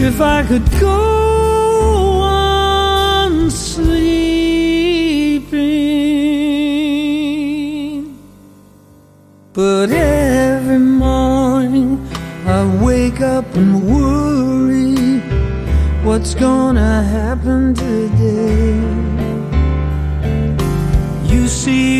If I could go on sleeping, but every morning I wake up and worry what's gonna happen today. You see